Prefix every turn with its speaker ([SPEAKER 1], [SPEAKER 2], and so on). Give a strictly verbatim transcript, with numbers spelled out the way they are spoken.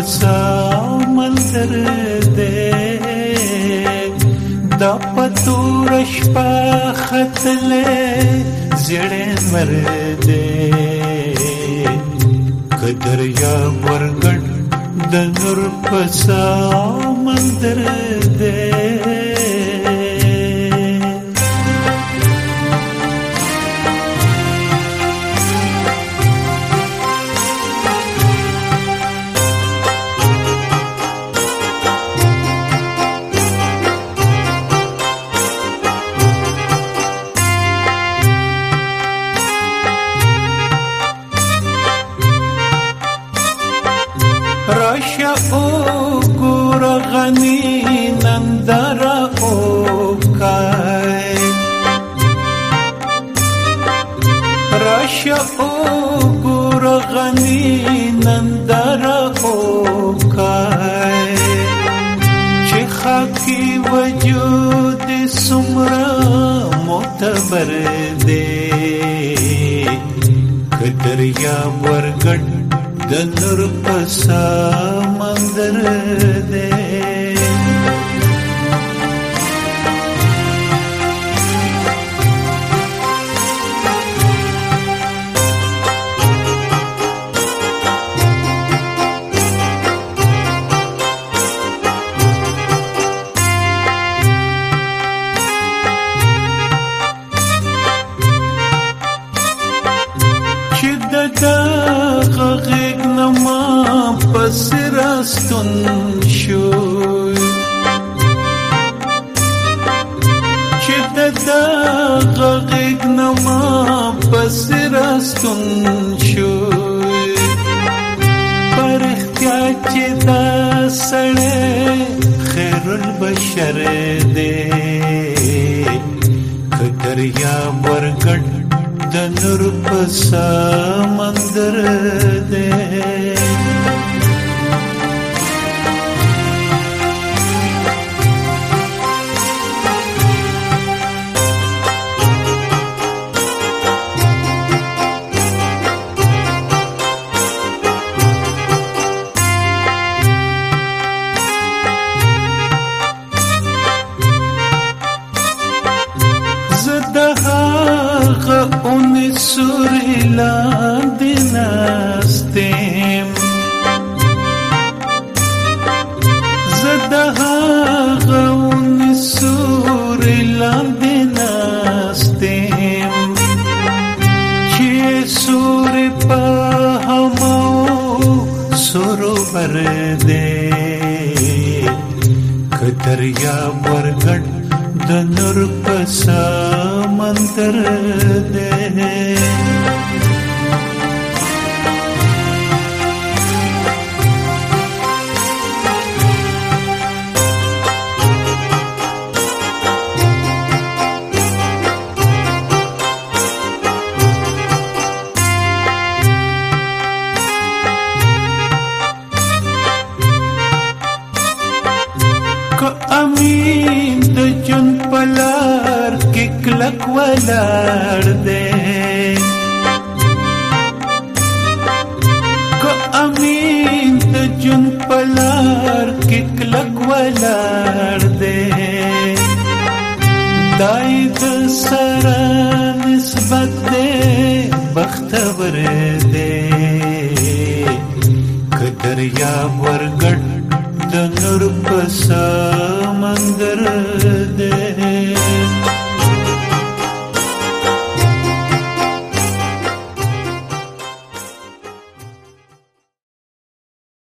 [SPEAKER 1] سمندر دے دا پتور شپا خطلے زیڑے مردے قدر یا ورگڑ دنور پسا مندر دے راشا او گور غنی نندر او کای راشا او گور غنی نندر او کای چه خاکی وجود سمرا معتبر دے قدر یا ورگڑ دنور پسا مندر دے غغیگ نما پس راستون شوی چه دا غغیگ نما پس راستون شوی پر اختیار چه دا سڑے خیر البشر دے قدر یا ورگڑ دنور پسا مندر دے اون سوری لاندی ناستیم زدها اون سوری لاندی ناستیم چی سوری پا همو سورو بردے قدر یا ورگڑ دنور پسا مندر دے امین د جن پلار کی کلک ولار دے کو امین د جن پلار کی کلک ولار دے دای د سرا نسبت دے بختور دے قدر یا ورگڑ دنور پسا مندر دے